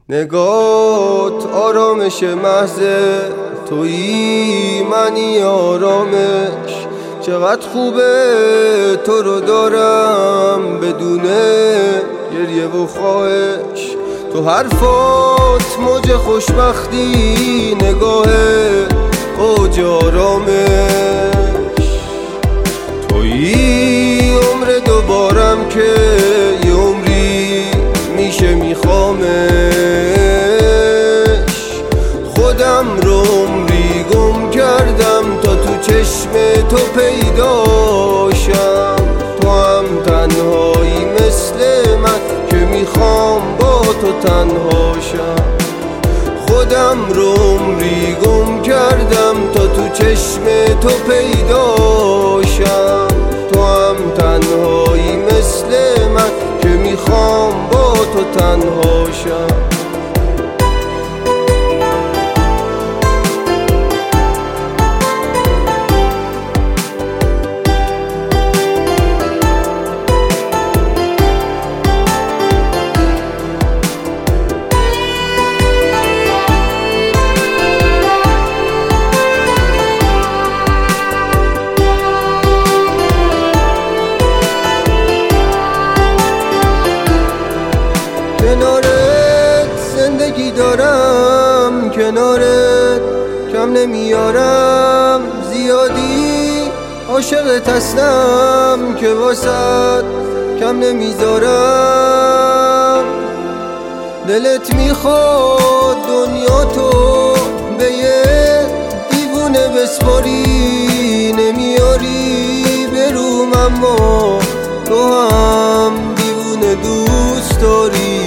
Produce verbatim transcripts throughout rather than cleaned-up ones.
نگات آرامش محض تویی، منی آرامش. چقدر خوبه تو رو دارم بدون گریه و خواهش. تو حرفات موج خوشبختی، نگاه اوج آرامش. تویی عمر دوبارم که یه عمری میشه میخوامش. خودم رو عمری گم کردم تا تو چشم تو پیداشم. تو هم تنهایی مثل من که میخوام با تو تنهاشم. خودم رو عمری گم کردم تا تو چشم تو پیداشم. تو هم تنهایی مثل من که میخوام با تو تنهاشم. کنارت زندگی دارم، کنارت کم نمیارم. زیادی عاشقت هستم که واسط کم نمیذارم. دلت میخواد دنیا تو به یه دیوونه بسپاری، نمیاری بروم اما تو هم دیوونه دوست داری.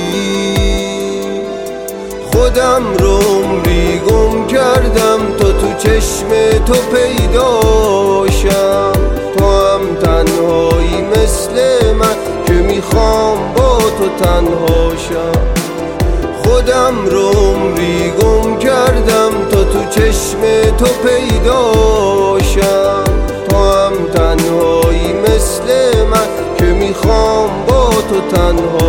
خودم رو عمری گم کردم تا تو چشم تو پیداشم. تو هم تنهایی مثل من که میخوام با تو تنهاشم. خودم رو عمری گم کردم تا تو چشم تو پیداشم. تو هم تنهایی مثل من که میخوام با تو تنهاشم.